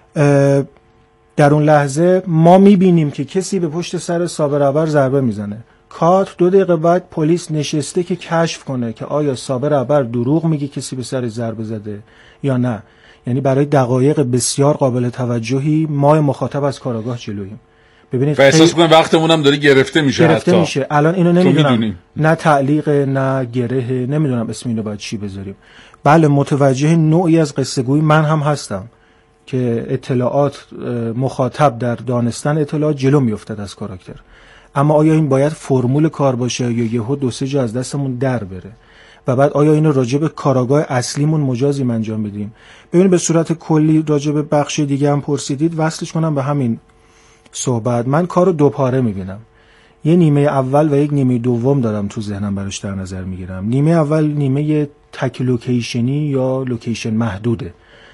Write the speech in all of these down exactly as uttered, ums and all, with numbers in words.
در اون لحظه ما میبینیم که کسی به پشت سر صابر ابر ضربه میزنه. کات دو دقیقه بعد پلیس نشسته که کشف کنه که آیا صابر ابر دروغ میگه کسی به سر ضربه زده یا نه. یعنی برای دقایق بسیار قابل توجهی ما مخاطب از کاراگاه جلوییم. ببینید احساس کنم وقتمون هم داره گرفته میشه. گرفته حتی میشه. الان اینو نمیدونم نه تعلیق نه گره، نمیدونم اسم اینو باید چی بذاریم. بله متوجه نوعی از قصه گویی من هم هستم که اطلاعات مخاطب در دانستن اطلاعات جلو میافتد از کاراکتر، اما آیا این باید فرمول کار باشه یا یهو دو سه جا از دستمون در بره و بعد آیا اینو راجع به کاراگاه اصلیمون مجازیم انجام بدیم؟ ببینید به صورت کلی راجع به بخش دیگه هم پرسیدید، وصلش کنم به همین صحبت. من کارو دو پاره میبینم، یه نیمه اول و یک نیمه دوم دارم تو ذهنم براش در نظر میگیرم. نیمه اول نیمه تک لوکیشنی یا لوکیشن محدوده،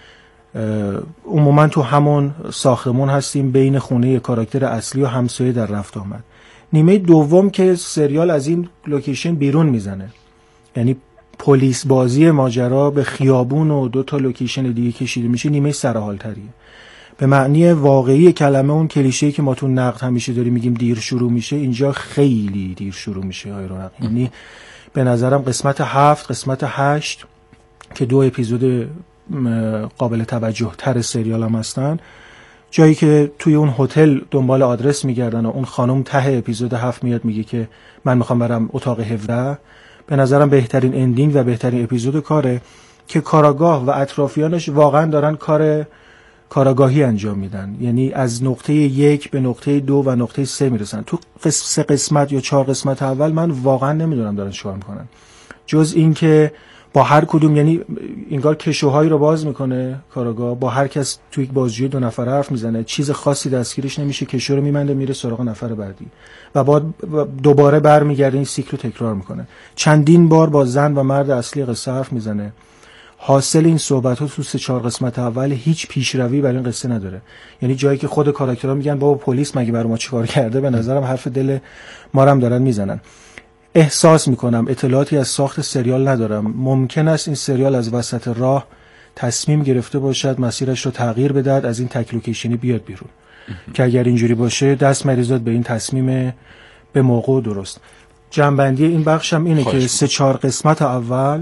عموما تو همون ساختمون هستیم بین خونه کاراکتر اصلی و همسایه در رفت آمد. نیمه دوم که سریال از این لوکیشن بیرون میزنه، یعنی پلیس بازی ماجرا به خیابون و دو تا لوکیشن دیگه کشیده میشه، نیمه سرحال تریه. به معنی واقعی کلمه اون کلیشه‌ای که ما تو نقد همیشه داریم میگیم دیر شروع میشه، اینجا خیلی دیر شروع میشه های رونق. یعنی به نظرم قسمت هفت، قسمت هشت که دو اپیزود قابل توجه تر سریال هم هستن، جایی که توی اون هتل دنبال آدرس میگردن و اون خانم ته اپیزود هفت میاد میگه که من میخوام برم اتاق هفده، به نظرم بهترین اندینگ و بهترین اپیزود کاره که کاراگاه و اطرافیانش واقعا دارن کار کاراگاهی انجام میدن. یعنی از نقطه یک به نقطه دو و نقطه سه میرسن. تو قسم سه قسمت یا چهار قسمت اول من واقعا نمیدونم دارن چیکار میکنن، جز این که با هر کدوم، یعنی انگار کشوهایی رو باز میکنه کاراگاه، با هر کس توی یک بازجویی دو نفره حرف میزنه، چیز خاصی دستگیرش نمیشه، کشو رو میمنده میره سراغ نفر بعدی و بعد دوباره برمیگرده، این سیکل رو تکرار میکنه. چندین بار با زن و مرد اصلی قصه حرف میزنه. حاصل این صحبت ها تو سه چهار قسمت اول هیچ پیشروی برای این قصه نداره. یعنی جایی که خود کاراکترها میگن بابا پلیس مگه برای ما چیکار کرده، به نظرم حرف دل ما رو هم دارن میزنن. احساس میکنم اطلاعاتی از ساخت سریال ندارم، ممکن است این سریال از وسط راه تصمیم گرفته باشد مسیرش رو تغییر بدهد، از این تک لوکیشنی بیاد بیرون که اگر اینجوری باشه دست مریزاد به این تصمیم به موقع و درست. جنبندی این بخشم اینه که سه چهار قسمت اول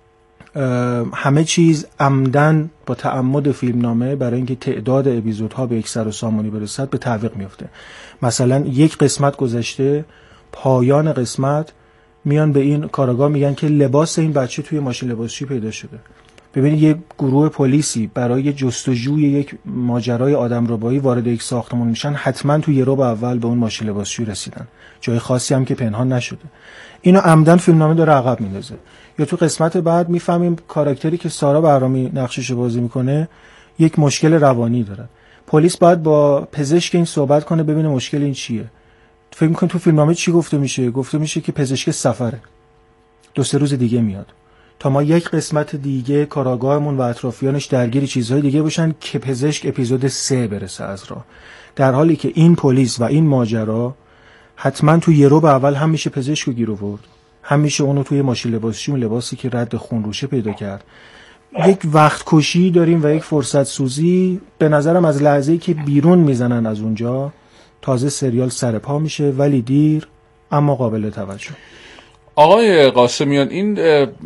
همه چیز عمدن با تعمد فیلمنامه برای اینکه تعداد اپیزودها به یک سر و سامانی برسد به تعویق میفته. مثلا یک قسمت گذشته، پایان قسمت میان به این کاراگاه میگن که لباس این بچه توی ماشین لباسشویی پیدا شده. ببینید یک گروه پلیسی برای جستجوی یک ماجرای آدمربایی وارد یک ساختمان میشن، حتما توی یه ربع اول به اون ماشین لباسشویی رسیدن، جای خاصی هم که پنهان نشده. اینو عمدن فیلمنامه داره عقب میندازه. یا تو قسمت بعد میفهمیم کاراکتری که سارا بهرامی نقشش بازی میکنه یک مشکل روانی داره. پلیس باید با پزشک این صحبت کنه ببینه مشکل این چیه. فکر می‌کنی تو فیلمنامه چی گفته میشه؟ گفته میشه که پزشک سفره، دو سه روز دیگه میاد، تا ما یک قسمت دیگه کاراگاهمون و اطرافیانش درگیر چیزهای دیگه باشن که پزشک اپیزود سه برسه از راه. در حالی که این پلیس و این ماجرا حتما تو یه رو به اول هم میشه پزشک رو گیر آورد، هم میشه اونو توی ماشین لباسشویی، لباسی که رد خون روشه پیدا کرد. یک وقت کشی داریم و یک فرصت سوزی. به نظرم از لحظه‌ای که بیرون میزنن از اونجا تازه سریال سر پا میشه، ولی دیر اما قابل توجه. آقای قاسمیان، این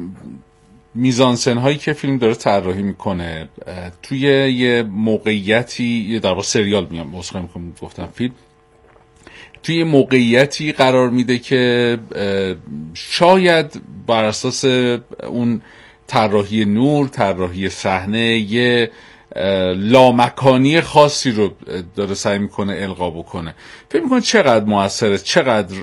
میزانسن هایی که فیلم داره طراحی میکنه توی یه موقعیتی، در واقع سریال میام مصخره میکنم گفتم فیلم توی یه موقعیتی قرار میده که شاید بر اساس اون طراحی نور، طراحی صحنه، یه لامکانی خاصی رو داره سعی میکنه القا بکنه. فکر میکنه چقدر موثره، چقدر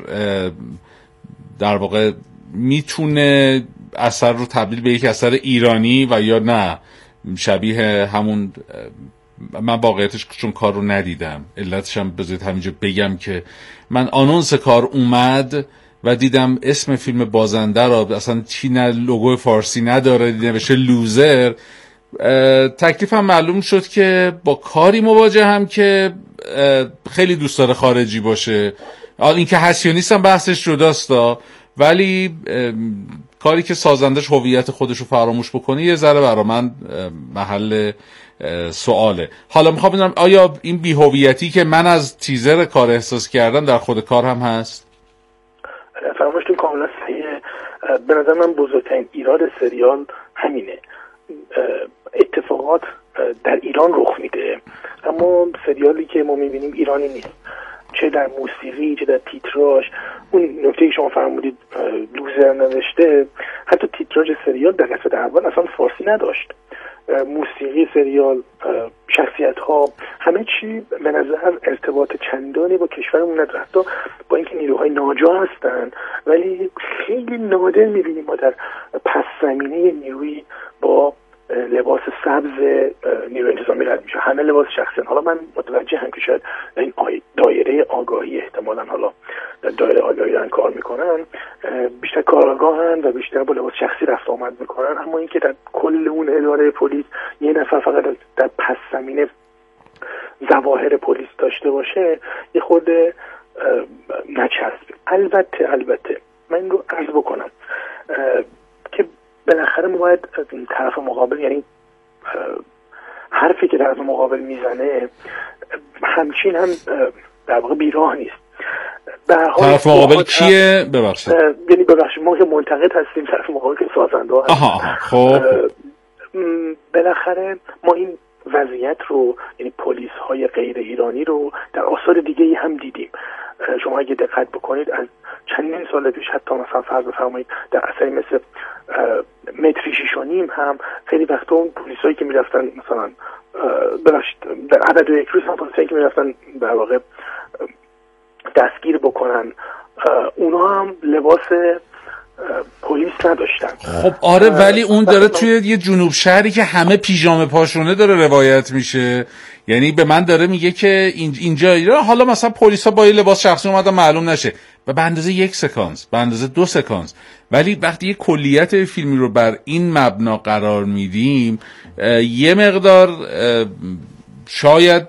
در واقع میتونه اثر رو تبدیل به یک اثر ایرانی و یا نه شبیه همون، من واقعیتش چون کار رو ندیدم، علتش هم بذارید همینجا بگم که من آنونس کار اومد و دیدم اسم فیلم بازنده را اصلا چی، نه لوگو فارسی نداره، نوشته لوزر. تکلیفم معلوم شد که با کاری مواجه هم که خیلی دوست داره خارجی باشه. این که حسیونیست هم بحثش جداستا، ولی کاری که سازندش هویت خودش رو فراموش بکنه یه ذره برا من محل سواله. حالا میخوام بدونم آیا این بی‌هویتی که من از تیزر کار احساس کردم در خود کار هم هست؟ فرمایشتون کاملا صحیحه. به نظر من بزرگترین ایراد سریال همینه. اتفاقات در ایران رخ میده اما سریالی که ما میبینیم ایرانی نیست، چه در موسیقی چه در تیتراژ. اون نکته که شما فرمودید لوزر نوشته، حتی تیتراژ سریال در قسمت اول اصلا فارسی نداشت. موسیقی سریال، شخصیت ها، همه چی به نظر ارتباط چندانی با کشورمون نداره. حتی با اینکه نیروهای ناجا هستن ولی خیلی نادر میبینیم ما در پس زمینه نیروی با لباس سبز نیروی انتظامی رد میشه، همه لباس شخصی. حالا من متوجه هم که شاید این دایره آگاهی احتمالاً حالا در دایره آگاهی دارن کار میکنن، بیشتر کارآگاهن و بیشتر با لباس شخصی رفت آمد میکنن، اما اینکه در کل اون اداره پلیس یه نفر فقط در پس زمینه ظواهر پلیس داشته باشه یه خورده نچسب. البته البته من این رو عرض بکنم که بالاخره ما باید طرف مقابل، یعنی حرفی که طرف مقابل میزنه همچین هم در واقع بیراه نیست. طرف مقابل کیه؟ ببخشید یعنی ببخشید ما که منتقد هستیم، طرف مقابل که سازنده هستیم. آها خب بالاخره ما این وضعیت رو، یعنی پلیس های غیر ایرانی رو در آثار دیگه هم دیدیم. شما اگه دقت بکنید از چندین سال پیش حتی مثلا فرض بفرمایید در اثری مثل متری شیش و نیم هم خیلی وقتا اون پلیسایی که میرفتن مثلا ببخشید در عدد و یک روز هم پلیسایی که میرفتن در واقع دستگیر بکنن اونا هم لباس پلیس نداشتن. خب آره ولی اون داره توی یه جنوب شهری که همه پیژامه پاشونه داره روایت میشه، یعنی به من داره میگه که اینجا حالا مثلا پلیسا با یه لباس شخصی اومدن معلوم نشه و به اندازه یک سکانس، به اندازه دو سکانس، ولی وقتی یه کلیت فیلمی رو بر این مبنا قرار میدیم یه مقدار شاید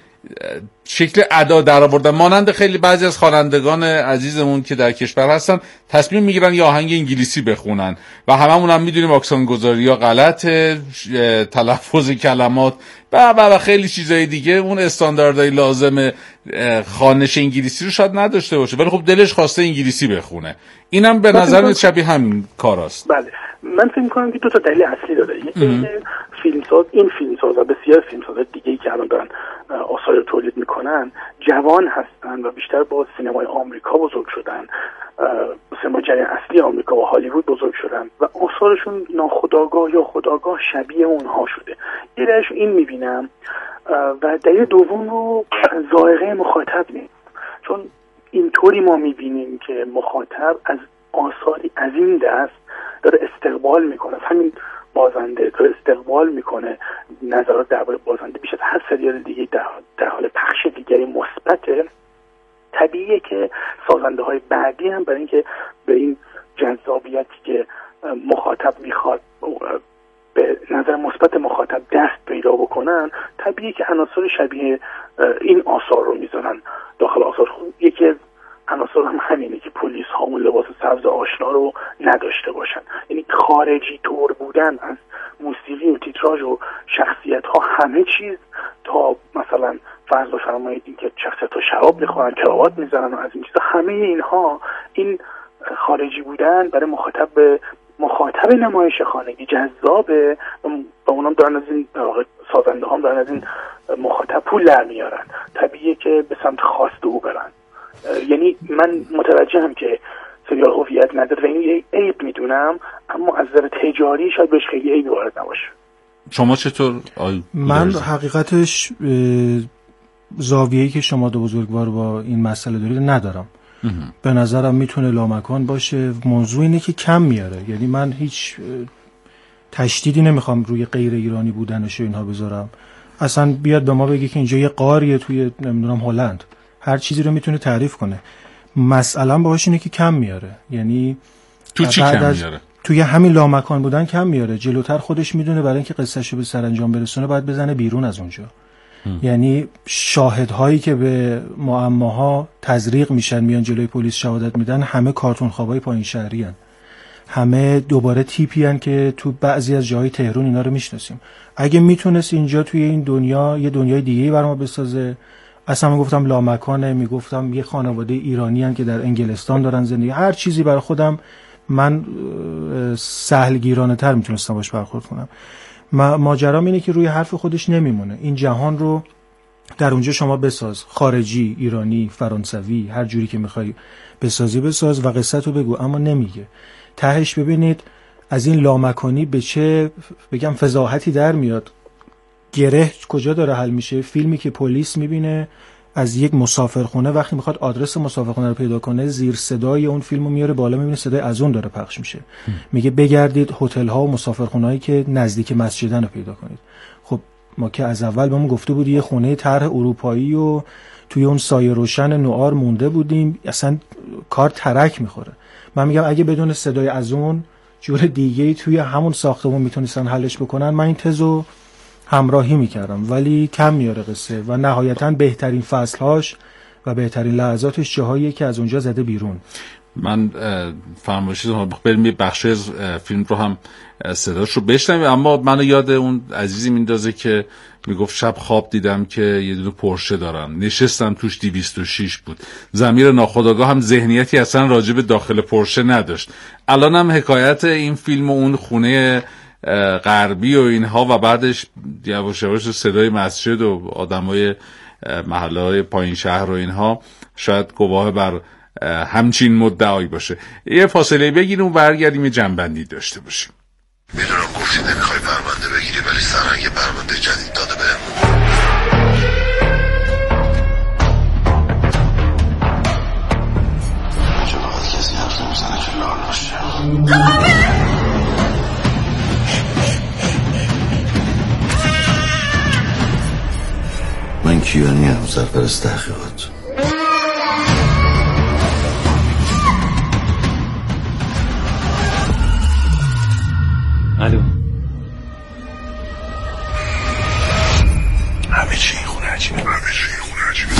شکل ادا در آوردن، مانند خیلی بعضی از خوانندگان عزیزمون که در کشور هستن تصمیم میگیرن یه آهنگ انگلیسی بخونن و هممون هم میدونیم آکسان گذاری ها غلطه، تلفظ کلمات و و خیلی چیزای دیگه، اون استانداردهای لازم خوانش انگلیسی رو شاید نداشته باشه ولی خب دلش خواسته انگلیسی بخونه. اینم به نظر میاد شبیه همین کاراست. بله من فکر می‌کنم که دو تا دلیل اصلی داره. یکی فیلمساز، این فیلمساز و بسیار فیلمساز دیگه‌ای که الان دارن آثار رو تولید میکنن جوان هستن و بیشتر با سینمای آمریکا بزرگ شدن، سینما جریان اصلی آمریکا و هالیوود بزرگ شدن و آثارشون ناخودآگاه یا خودآگاه شبیه اونها شده. یه دلیلش این میبینم و دلیل دوم رو ذائقه مخاطب نیست، چون اینطوری ما میبینیم که مخاطب از آثاری از این دست داره استقبال میکنه، همین بازنده داره استقبال میکنه نظرات درباره بازنده بیش از هر سریال دیگه در, در حال پخش دیگری مثبته. طبیعیه که سازنده های بعدی هم برای اینکه به این جذابیتی که مخاطب میخواد به نظر مثبت مخاطب دست پیدا بکنن، طبیعیه که عناصر شبیه این آثار رو میذارن داخل آثار. یکی از عناصر هم همینه که پلیس ها اون لباس سبز آشنا رو نداشته باشن، یعنی خارجی طور بودن از موسیقی و تیتراژ و شخصیت ها، همه چیز تا مثلا فرض بفرمایید اینکه شخصیت ها شراب میخورن، کراوات میزنن و از این چیزا، همه اینها این خارجی بودن برای مخاطب مخاطب نمایش خانگی جذابه و اونام دارن از این سازنده هم دارن از این مخاطب پول در میارن. طبیعیه که به سمت خواست او برن. یعنی من متوجهم که سریال هویت نداره و این یه عیب میدونم، اما از نظر تجاری شاید بهش خیلی عیبی وارد نباشه. شما چطور؟ من حقیقتش زاویه‌ای که شما دو بزرگوار با این مسئله دارید ندارم. به نظرم میتونه لامکان باشه. موضوع اینه که کم میاره، یعنی من هیچ تشدیدی نمیخوام روی غیر ایرانی بودنش و اینها بذارم. اصلا بیاد به ما بگه که اینجا یه قاریه توی نمیدونم هلند، هر چیزی رو میتونه تعریف کنه. مسئله باهاش اینه که کم میاره، یعنی تو چی کم میاره؟ توی همین لامکان بودن کم میاره. جلوتر خودش میدونه برای اینکه قصهشو به سرانجام برسونه باید بزنه بیرون از اونجا. هم. یعنی شاهدهایی که به معماها تزریق میشن میان جلوی پلیس شهادت میدن همه کارتون خوابای پایین شهری هن. همه دوباره تیپی هن که تو بعضی از جاهای تهران اینا رو میشناسیم. اگه میتونست اینجا توی این دنیا یه دنیای دیگه‌ای برام ما بسازه، اصلا میگفتم لامکانه، میگفتم یه خانواده ایرانی هن که در انگلستان دارن زندگی، هر چیزی برای خودم من سهلگیرانه تر میتونستم باش برخورد کنم. ماجرام اینه که روی حرف خودش نمیمونه. این جهان رو در اونجا شما بساز، خارجی، ایرانی، فرانسوی، هر جوری که میخوای بسازی بساز و قصت رو بگو، اما نمیگه. تهش ببینید از این لامکانی به چه بگم فضاحتی در میاد. گره کجا داره حل میشه؟ فیلمی که پلیس میبینه از یک مسافرخونه، وقتی میخواد آدرس مسافرخونه رو پیدا کنه، زیر صدای اون فیلمو میاره بالا، میبینه صدای از اون داره پخش میشه. میگه بگردید هتل ها و مسافرخونه‌ای که نزدیک مسجدن رو پیدا کنید. خب ما که از اول بهمون گفته بودی یه خونه طرح اروپایی و توی اون سایه روشن نوار مونده بودیم، اصلا کار ترک میخوره. من میگم اگه بدون صدای از اون جور دیگه‌ای توی همون ساختمون میتونستن حلش بکنن، من این تزو همراهی میکردم، ولی کم میاره قصه و نهایتاً بهترین فصلهاش و بهترین لحظاتش جاهاییه که از اونجا زده بیرون. من فرمایشی بریم یه بخش از فیلم رو هم صداش رو بشنویم، اما منو یاد اون عزیزی میندازه که میگفت شب خواب دیدم که یه دونه پورشه دارم، نشستم توش دویست و شش بود. ضمیر ناخودآگاه هم ذهنیتی اصلا راجع به داخل پورشه نداشت. الان هم حکایت این فیلم و اون خونه غربی و اینها و بعدش یواش یواش صدای مسجد و آدمای محله‌های پایین شهر و اینها شاید گواه بر همچین مدعایی باشه. یه فاصله بگیریم و برگردیم یه جنبندی داشته باشیم. میدونم گفتی نمیخوای پرونده بگیری، ولی سرهنگ پرونده جدید داده بهم. چرا باید کسی حرف نمیزنه که لال باشه؟ من کیانی هم سرپرست تحقیقات. الو. همه چی این خونه عجیبه. همه چی این خونه عجیبه.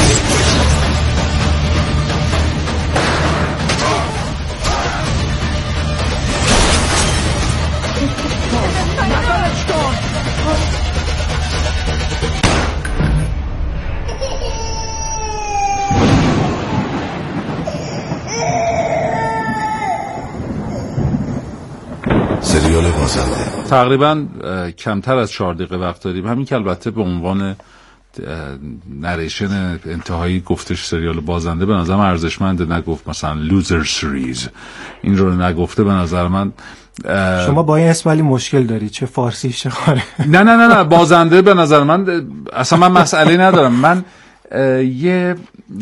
سریال بازنده. تقریبا کمتر از چهار دقیقه وقت داریم. همین که البته به عنوان نریشن انتهایی گفتش سریال بازنده به نظرم ارزشمنده، نگفت مثلا لوزر سریز، این رو نگفته. به نظر من شما با این اسم ولی مشکل داری، چه فارسی چه خاره. نه نه نه نه بازنده به نظر من اصلا من مسئله ندارم. من یه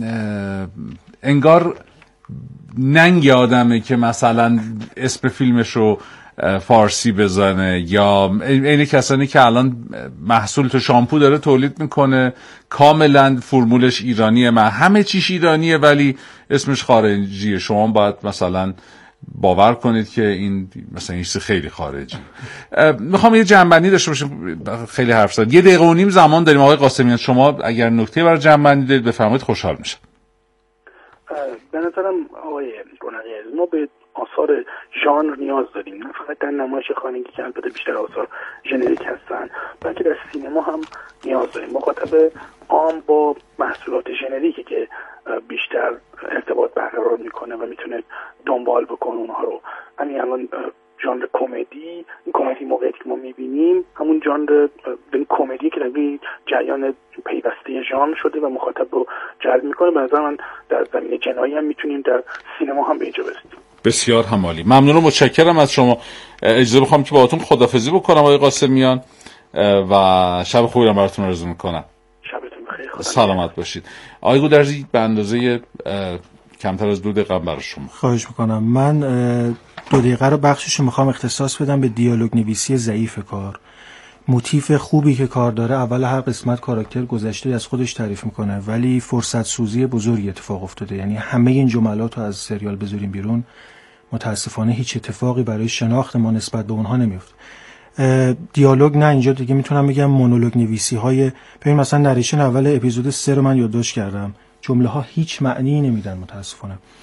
انگار ننگ آدمه که مثلا اسم فیلمش رو فارسی بزنه، یا این کسانی که الان محصول تو شامپو داره تولید میکنه کاملا فرمولش ایرانیه، من همه چیش ایرانیه ولی اسمش خارجیه. شما باید مثلا باور کنید که این مثلا این چیز خیلی خارجی. میخوام یه جنبندی داشته باشیم، خیلی حرف زدم، یه دقیقه و نیم زمان داریم. آقای قاسمیان شما اگر نکته برای جنبندی دارید بفرمایید، خوشحال میشم. به نظرم آقای رونقی ما به آثار ژانر نیاز داریم، نه فقط در نمایش خانگی که البته بیشتر آثار ژنریک هستن، بلکه در سینما هم نیاز داریم. مخاطب عام با محصولات ژنریکی که بیشتر ارتباط برقرار میکنه و میتونه دنبال بکنه اونها رو. همین الان ژانر کمدی، این کمدی موقعی که ما میبینیم همون ژانر این کمدی که در جریان پیوسته ژانر شده و مخاطب رو جلب میکنه. به نظر من در زمینه جنایی هم میتونیم در سینما هم به اینجا برسیم. بسیار همالی، ممنون و متشکرم از شما. اجازه بخوام که باهاتون خداحافظی بکنم آقای قاسمیان و شب خوبی رو براتون آرزو میکنم. شبتون بخیر. سلامت باشید. آقای گودرزی به اندازه کمتر از دو دقیقه برای شما. خواهش میکنم. من دو دقیقه رو بخشش میخوام اختصاص بدم به دیالوگ نویسی ضعیف کار. موتیف خوبی که کار داره، اول هر قسمت کاراکتر گذشته از خودش تعریف میکنه، ولی فرصت سوزی بزرگی اتفاق افتاده. یعنی همه این جملات رو از سریال بذاریم بیرون، متاسفانه هیچ اتفاقی برای شناخت ما نسبت به اونها نمیفته. دیالوگ نه، اینجا دیگه میتونم بگم مونولوگ نویسی های، ببین مثلا نریشن اول اپیزود سه رو من یادداشت کردم، جمله ها هیچ معنی نمیدن متاسفانه.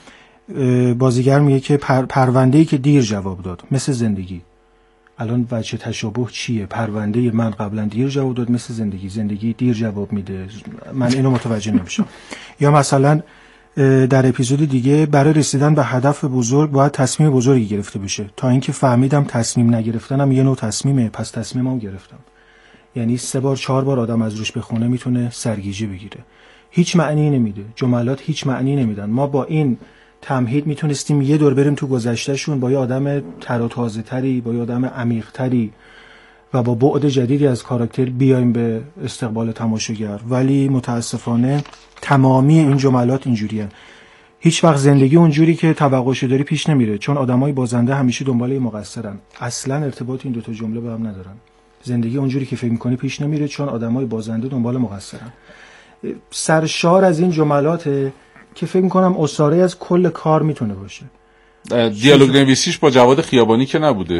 بازیگر میگه که پر، پرونده‌ای که دیر جواب داد مثل زندگی. الان وجه تشابه چیه؟ پرونده من قبلا دیر جواب داد مثل زندگی، زندگی دیر جواب میده، من اینو متوجه نمیشم. یا مثلا در اپیزود دیگه برای رسیدن به هدف بزرگ باید تصمیم بزرگی گرفته بشه، تا اینکه فهمیدم تصمیم نگرفتنم یه نوع تصمیمه، پس تصمیمم گرفتم. یعنی سه بار چهار بار آدم از روش بخونه میتونه سرگیجه بگیره. هیچ معنی نمیده، جملات هیچ معنی نمیدن. ما با این تمهید میتونستیم یه دور بریم تو گذشتهشون، با یه آدم تر و تازه تری، با یه آدم عمیق تری و با بعد جدیدی از کاراکتر بیایم به استقبال تماشاگر. ولی متاسفانه تمامی این جملات اینجوریه. هیچ وقت زندگی اونجوری که توقعش داری پیش نمیره، چون آدمای بازنده همیشه دنبال یه مقصرن. اصلا ارتباط این دو تا جمله به هم ندارن. زندگی اونجوری که فکر می‌کنی پیش نمیره، چون آدمای بازنده دنبال مقصرن. سرشار از این جملاته که فکر می‌کنم اسطوره از کل کار میتونه باشه. دیالوگ نویسیش با جواد خیابانی که نبوده.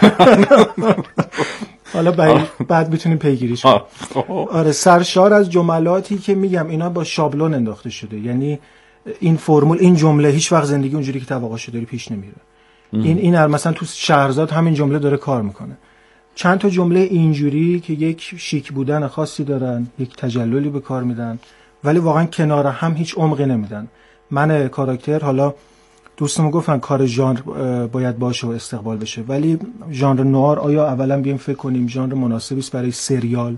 حالا بعد بعد میتونیم پیگیریش کنیم. آره، سرشار از جملاتی که میگم اینا با شابلون انداخته شده. یعنی این فرمول، این جمله هیچ وقت زندگی اونجوری که توقعش داری پیش نمیره. ام. این این مثلا تو شهرزاد همین جمله داره کار میکنه. چند تا جمله اینجوری که یک شیک بودن خاصی دارن، یک تجللی به کار میدن، ولی واقعا کنار هم هیچ عمقی نمیدن. من کاراکتر، حالا دوستم گفتن کار ژانر باید باشه و استقبال بشه، ولی ژانر نوار آیا اولا بیایم فکر کنیم ژانر مناسبی است برای سریال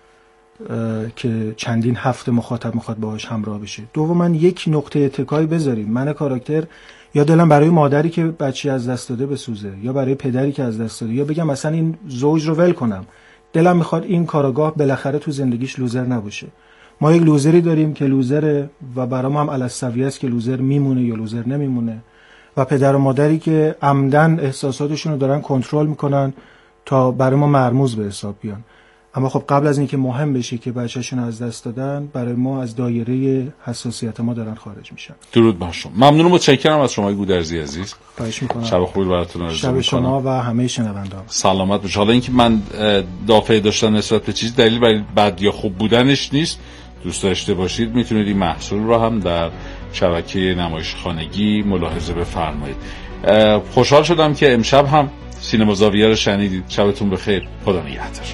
که چندین هفته مخاطب میخواد باهاش همراه بشه؟ دوما یک نقطه اتکایی بذاریم. من کاراکتر یا دلم برای مادری که بچی از دست داده بسوزه، یا برای پدری که از دست داده، یا بگم مثلا این زوج رو ول کنم، دلم میخواد این کاراگاه بالاخره تو زندگیش لوزر نباشه. ما یک لوزری داریم که لوزره و برام هم الاسویه است که لوزر میمونه یا لوزر نمیمونه، و پدر و مادری که عمدن احساساتشون رو دارن کنترل میکنن تا برای ما مرموز به حساب بیان. اما خب قبل از اینکه مهم بشه که بچه‌شون از دست دادن، برای ما از دایره حساسیت ما دارن خارج میشن. درود بر شما. ممنون و متشکرم از شما گودرزی عزیز. خواهش میکنم. شب خوبی براتون آرزو میکنم. شب شما و همه شنوندگان سلامت باشه. حالا اینکه من دافعه داشتن نسبت به چیز دلیل برای بد یا خوب بودنش نیست. دوست داشته باشید میتونید این محصول رو هم در شبکه نمایش خانگی ملاحظه بفرمایید. خوشحال شدم که امشب هم سینما زاویه رو شنیدید. شبتون بخیر. خدا نگهدار.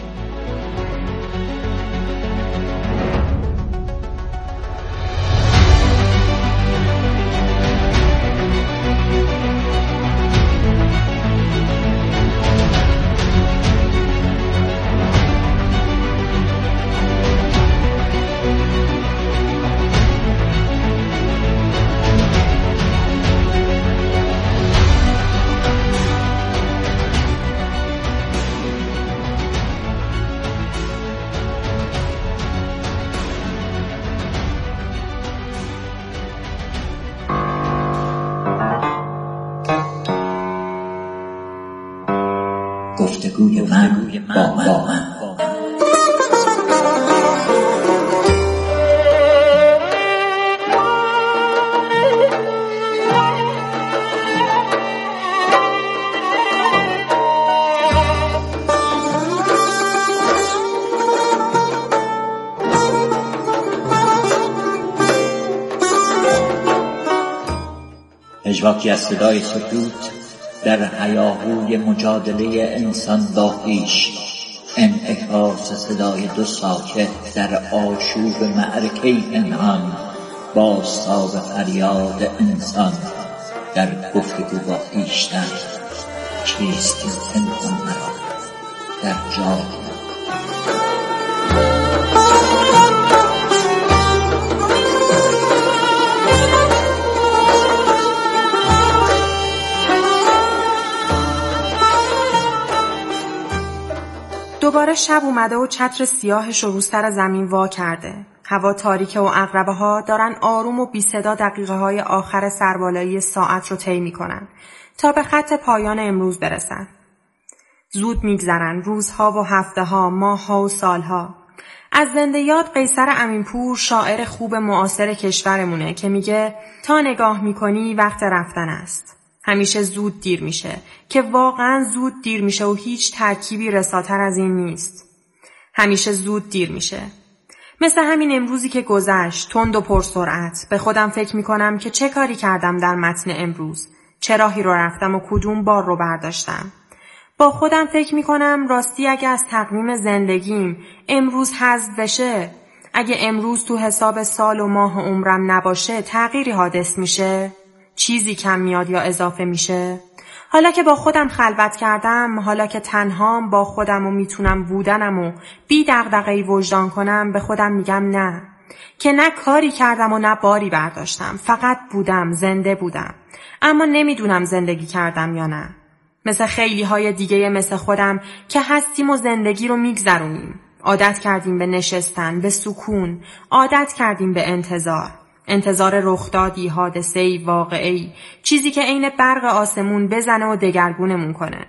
گفتگوی من با من. پژواکی از صدای سکوت در هیاهوی مجادله انسان با خویش، انعکاس صدای دو ساکت در آشوب معرکه پنهان، بازتاب فریاد انسان در گفتگو با خویشتن. چیست این پنهان مرا در جای دوباره شب اومده و چتر سیاهش رو رو سر زمین وا کرده. هوا تاریکه و عقربه ها دارن آروم و بی صدا دقیقه های آخر سربالایی ساعت رو طی میکنن تا به خط پایان امروز برسن. زود میگذرن روزها و هفته ها، ماه ها و سال ها. از زنده یاد قیصر امینپور، شاعر خوب معاصر کشورمونه که میگه تا نگاه میکنی وقت رفتن است. همیشه زود دیر میشه که واقعا زود دیر میشه و هیچ ترکیبی رساتر از این نیست. همیشه زود دیر میشه. مثل همین امروزی که گذشت، تند و پرسرعت، به خودم فکر میکنم که چه کاری کردم در متن امروز، چه راهی رو رفتم و کدوم بار رو برداشتم. با خودم فکر میکنم راستی اگه از تقویم زندگیم امروز حذف بشه، اگه امروز تو حساب سال و ماه و عمرم نباشه، تغییری حادث میشه؟ چیزی کم میاد یا اضافه میشه؟ حالا که با خودم خلوت کردم، حالا که تنهام با خودم و میتونم بودنم و بی دغدغه‌ای وجدان کنم، به خودم میگم نه، که نه کاری کردم و نه باری برداشتم، فقط بودم، زنده بودم، اما نمیدونم زندگی کردم یا نه. مثل خیلی های دیگه مثل خودم که هستیم و زندگی رو میگذرونیم. عادت کردیم به نشستن، به سکون، عادت کردیم به انتظار. انتظار رخدادی، حادثه‌ای، واقعی، چیزی که عین برق آسمون بزنه و دگرگونمون کنه.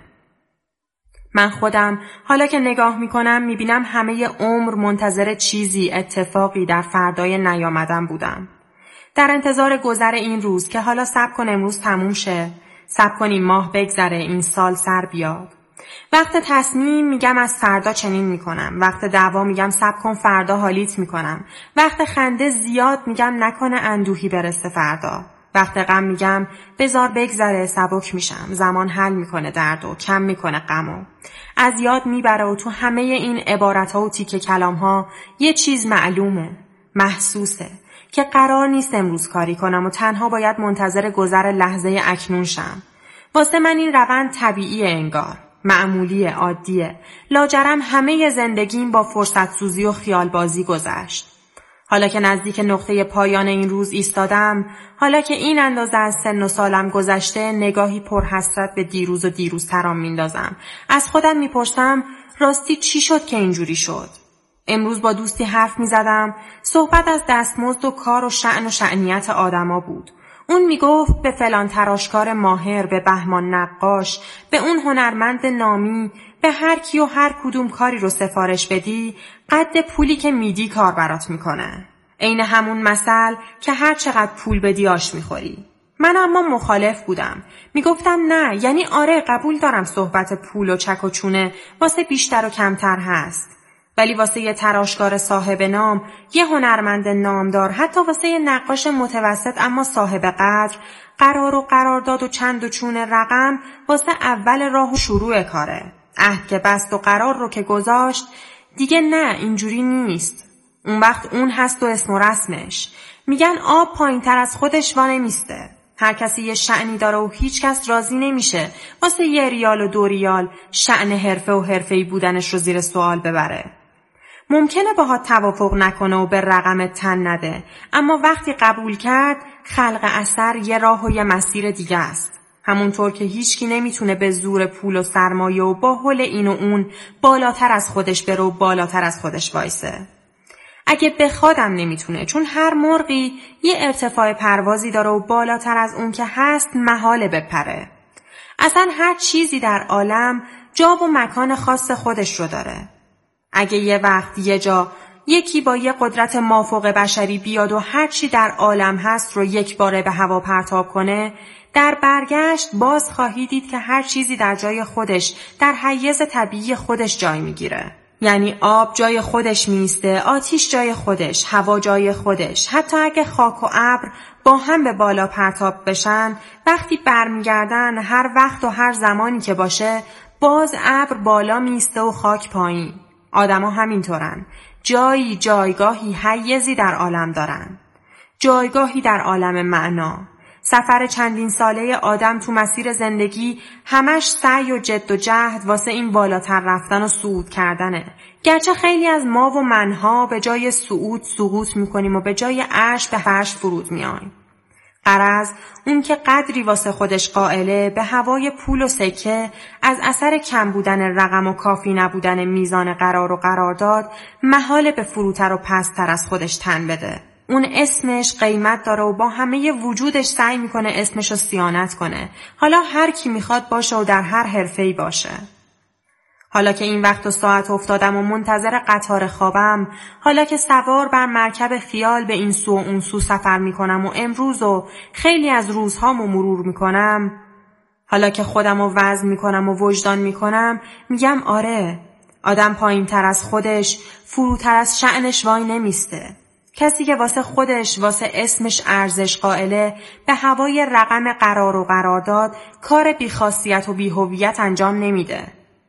من خودم حالا که نگاه میکنم میبینم همه عمر منتظر چیزی، اتفاقی در فردای نیامدن بودم. در انتظار گذر این روز که حالا صبر کن امروز تموم شه، صبر کنیم ماه بگذره، این سال سر بیاد. وقت تصمیم میگم از فردا چنین میکنم، وقت دعوا میگم صبر کن فردا حالیت میکنم، وقت خنده زیاد میگم نکنه اندوهی برسه فردا، وقت غم میگم بذار بگذره سبک میشم، زمان حل میکنه درد و کم میکنه غمو، از یاد میبره و تو همه این عبارتها و تیکه کلامها یه چیز معلومه، محسوسه، که قرار نیست امروز کاری کنم و تنها باید منتظر گذر لحظه اکنون شم. واسه من این روند طبیعیه، انگار معمولیه، عادیه. لاجرم همه زندگیم با فرصت سوزی و خیال بازی گذشت. حالا که نزدیک نقطه پایان این روز ایستادم، حالا که این اندازه از سن و سالم گذشته، نگاهی پر حسرت به دیروز و دیروزترام میندازم. از خودم میپرسم راستی چی شد که اینجوری شد؟ امروز با دوستی حرف میزدم، صحبت از دستمزد و کار و شأن و شأنیت آدما بود. اون میگفت به فلان تراشکار ماهر، به بهمان نقاش، به اون هنرمند نامی، به هر کی و هر کدوم کاری رو سفارش بدی، قد پولی که میدی کار برات میکنه. عین همون مثل که هر چقدر پول بدی آش میخوری. من اما مخالف بودم. میگفتم نه، یعنی آره قبول دارم صحبت پول و چک و چونه واسه بیشتر و کمتر هست. ولی واسه یه تراشکار صاحب نام، یه هنرمند نامدار، حتی واسه یه نقاش متوسط اما صاحب قدر، قرار و قرارداد و چند و چون رقم واسه اول راه و شروع کاره. عهد که بست و قرار رو که گذاشت، دیگه نه اینجوری نیست. اون وقت اون هست و اسم و رسمش. میگن آب پایین تر از خودش وانه میسته. هر کسی یه شأنی داره و هیچ کس راضی نمیشه واسه یه ریال و دو ریال شأن حرفه و حرفه‌ای بودنش رو زیر سوال ببره. ممکنه باهات توافق نکنه و به رقم تن نده، اما وقتی قبول کرد، خلق اثر یه راه و یه مسیر دیگه است. همونطور که هیچکی نمیتونه به زور پول و سرمایه و با حل این و اون بالاتر از خودش بره و بالاتر از خودش وایسه. اگه بخوادم نمیتونه، چون هر مرغی یه ارتفاع پروازی داره و بالاتر از اون که هست محاله بپره. اصلا هر چیزی در عالم جا و مکان خاص خودش رو داره. اگه یه وقت یه جا یکی با یه قدرت مافوق بشری بیاد و هر چی در عالم هست رو یک باره به هوا پرتاب کنه، در برگشت باز خواهی دید که هر چیزی در جای خودش، در حیز طبیعی خودش جای میگیره. یعنی آب جای خودش میسته، آتیش جای خودش، هوا جای خودش. حتی اگه خاک و ابر با هم به بالا پرتاب بشن، وقتی برمیگردن هر وقت و هر زمانی که باشه، باز ابر بالا میسته و خاک پایین. آدما همینطورن. جایی، جایگاهی، حیزی در عالم دارن. جایگاهی در عالم معنا. سفر چندین ساله آدم تو مسیر زندگی همش سعی و جد و جهد واسه این بالاتر رفتن و صعود کردنه. گرچه خیلی از ما و منها به جای صعود سقوط میکنیم و به عرش عرش به فرش فرود میایم. غرض اون که قدری واسه خودش قائله، به هوای پول و سکه از اثر کم بودن رقم و کافی نبودن میزان قرار و قرارداد محال به فروتر و پستر از خودش تن بده. اون اسمش قیمت داره و با همه وجودش سعی میکنه اسمش رو صیانت کنه. حالا هر کی میخواد باشه و در هر حرفه‌ای باشه. حالا که این وقت و ساعت افتادم و منتظر قطار خوابم، حالا که سوار بر مرکب خیال به این سو و اون سو سفر میکنم و امروز و خیلی از روزهامو مرور میکنم، حالا که خودم رو وزن میکنم و وجدان میکنم، میگم آره، آدم پایین تر از خودش، فروتر از شأنش وای نمیسته. کسی که واسه خودش، واسه اسمش ارزش قائله، به هوای رقم قرار و قرارداد کار بیخاصیت و بی‌هویت انجام نمیده.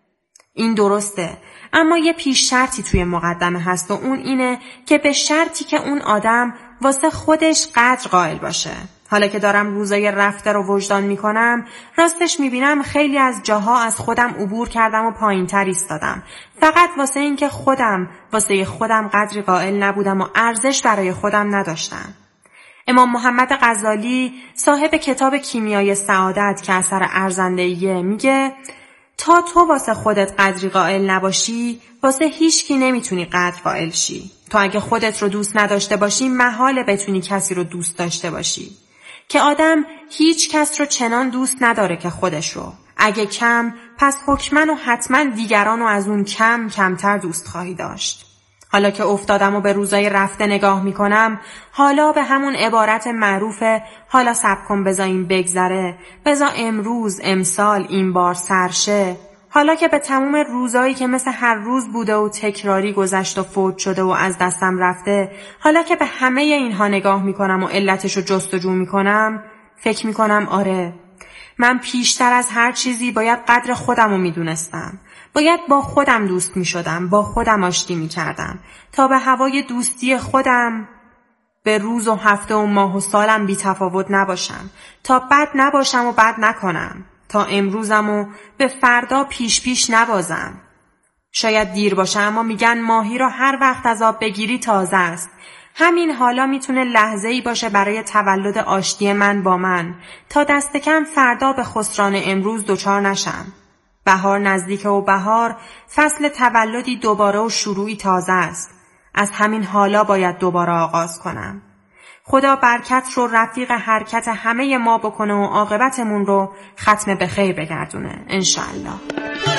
این درسته، اما یه پیش شرطی توی مقدمه هست و اون اینه که به شرطی که اون آدم واسه خودش قدر قائل باشه. حالا که دارم روزای رفته رو وجدان میکنم، راستش میبینم خیلی از جاها از خودم عبور کردم و پایین تر ایستادم، فقط واسه این که خودم واسه خودم قدری قائل نبودم و ارزش برای خودم نداشتم. امام محمد غزالی صاحب کتاب کیمیای سعادت که اثر ارزنده‌ایه میگه تا تو واسه خودت قدری قائل نباشی، واسه هیچ کی نمیتونی قدر قائل شی. تو اگه خودت رو دوست نداشته باشی، محاله بتونی کسی رو دوست داشته باشی. که آدم هیچ کس رو چنان دوست نداره که خودش رو. اگه کم، پس حتماً و حتماً دیگران رو از اون کم کمتر دوست خواهی داشت. حالا که افتادم و به روزای رفته نگاه میکنم، حالا به همون عبارت معروفه حالا صبر کن بذار این بگذره، بذار امروز امسال این بار سرشه. حالا که به تموم روزایی که مثل هر روز بوده و تکراری گذشت و فوت شده و از دستم رفته، حالا که به همه اینها نگاه میکنم و علتشو جستجو میکنم، فکر میکنم آره، من پیشتر از هر چیزی باید قدر خودمو میدونستم. باید با خودم دوست میشدم، با خودم آشتی میکردم تا به هوای دوستی خودم به روز و هفته و ماه و سالم بی تفاوت نباشم، تا بد نباشم و بد نکنم، تا امروزمو به فردا پیش پیش نبازم. شاید دیر باشه، اما میگن ماهی رو هر وقت از آب بگیری تازه است. همین حالا میتونه لحظه‌ای باشه برای تولد آشتی من با من، تا دست کم فردا به خسران امروز دچار نشم. بهار نزدیکه و بهار فصل تولدی دوباره و شروعی تازه است. از همین حالا باید دوباره آغاز کنم. خدا برکت رو رفیق حرکت همه ما بکنه و عاقبتمون رو ختم به خیر بگردونه انشالله.